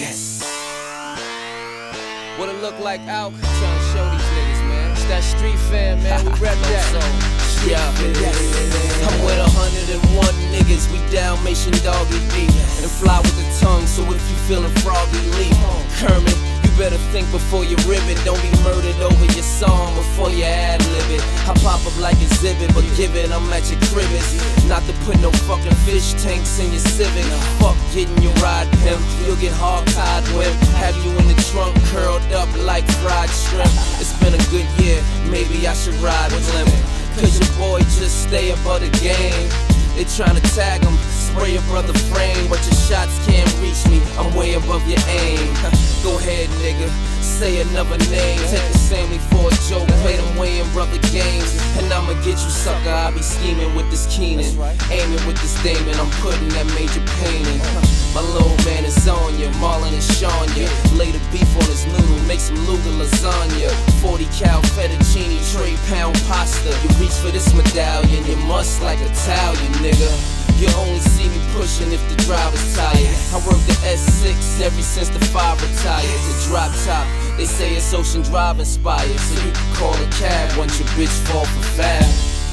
Yes. What it look like out? Trying to show these niggas, man. It's that street fam, man. We rep that. Yeah, I'm with 101 niggas. We Dalmatian doggy beat and fly with the tongue. So if you feeling froggy, leave. Kermit, you better think before you rib it. Don't be murdered over your song before you ad-lib it. I pop up like exhibit, but give it, I'm at your cribbage. Not to put no fucking fish tanks in your Civic. Fuck getting your ride pimp, you'll get hog-tied whipped. Have you in the trunk curled up like fried shrimp. It's been a good year, maybe I should ride with limp. Cause your boy just stay above the game. They tryna tag him, spray your brother frame, but your shots can't reach me, I'm way above your aim. Go ahead nigga, say another name. Take the Sammy for a joke, play them weighing brother games. And I'ma get you sucker, I be scheming with this Keenan, aiming with this Damon, I'm putting that major pain in. My little man is on ya, Marlon and Sean ya. Lay the beef on his noodle, make some Luga lasagna. 40 cal fettuccine, tray pound pasta. You reach for this medallion, you must like Italian, nigga. You only see me pushing if the driver's tired. I work the S6 ever since the 5 retired. The drop top, they say it's Ocean Drive inspired. So you can call a cab once your bitch fall for fab.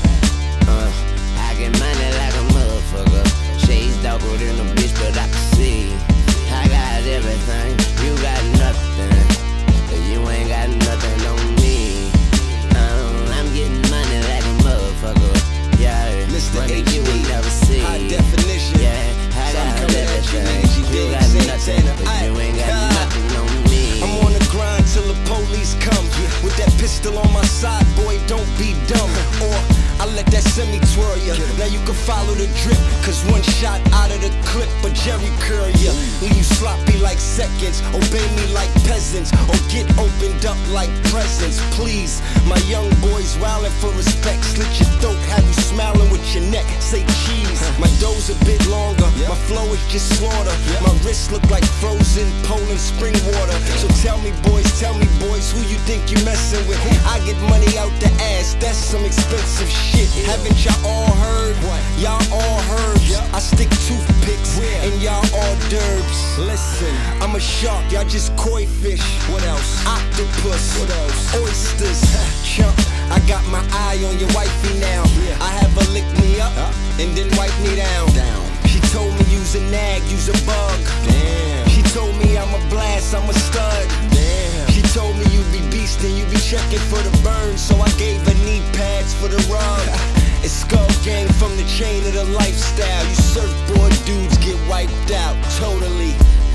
I get money like a motherfucker. Shades darker than a bitch, but I can see. I got everything, you got nothing. But you ain't got nothing on me. I'm getting money like a motherfucker. Yeah, Mr. money HD, you will never see. high definition. Yeah, I got everything. You got nothing, but you ain't got nothing on me. I'm on the grind till the police come. With that pistol on my side, boy, don't be dumb. Or I let that semi twirl ya. Now you can follow the drip, cause one shot out of the clip, but Jerry curl ya. Leave you sloppy like seconds, obey me like peasants, or get opened up like presents. Please, my young boys wildin' for respect. Slit your throat, have you smiling with your neck. Say cheese. My dough's a bit longer, my flow is just slaughter. My wrists look like frozen Poland spring water. So tell me boys, who you think you messin' with? I get money out the ass, that's some expensive shit. Haven't y'all all heard? Y'all all herbs. I stick toothpicks and y'all hors d'oeuvres. Listen, I'm a shark, y'all just koi fish. What else? Octopus. What else? Oysters. Chump, I got my eye on your wifey now. I have her lick me up and then wipe me down. She told me use a nag, use a bug. Damn. She told me I'm a blast, I'm a stud. Damn. She told me you be beast and you be checking for the burn, so I gave her knee pads for the rub. It's Skull Gang from the chain of the lifestyle. You surfboard dudes get wiped out totally.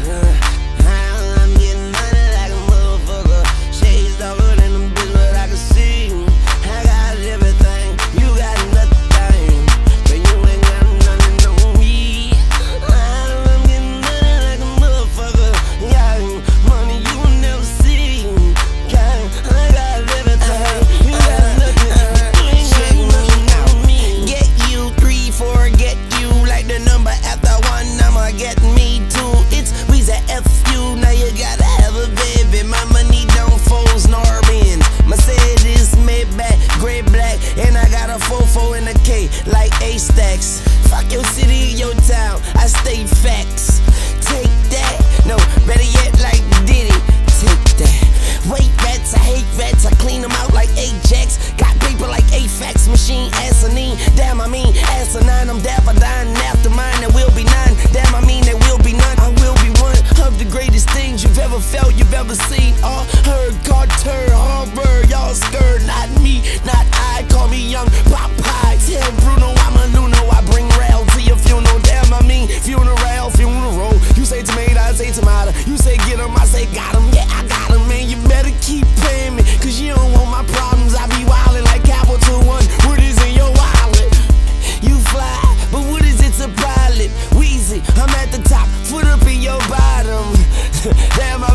I'm getting money like a motherfucker. Shades darker than a bitch, but I can see. I got everything, you got nothing, but you ain't got nothing on me. I'm getting money like a motherfucker. Yeah, money you will never see. I got everything, you got nothing, you ain't got nothing on me. Get you 3, 4, get you like the number after 1. I'ma get me 2. It's Weezy FU. Now you gotta have a baby. My money don't fold nor bend. Mercedes, Maybach, gray black, and I got a 4-4 in a K like A-Stacks. Fuck your city, your town. I state facts. Take that. No, better yet, like Diddy. Take that. Wait rats, I hate rats. I clean them out like Ajax. Got paper like A-Fax, machine asinine. Damn, I mean asinine. I'm dapper dying after mine. There will be 9. Damn, I mean there will be none. I will be one of the greatest things you've ever felt, you've ever seen or heard. Carter, Harvard, y'all scared. Not me, not I. Call me young Popeye. Tell Bruno I'm a Nuno. I bring rail to your funeral. Damn, I mean funeral, funeral. You say tomato, I say tomato. You say get 'em, I say got 'em. Yeah, I got 'em, man. You better keep paying me, cause you don't want my problems. I be wildin' like Capital One. What is in your wallet? You fly, but what is it to pilot? Weezy, I'm at the top, foot up in your bottom. Damn, I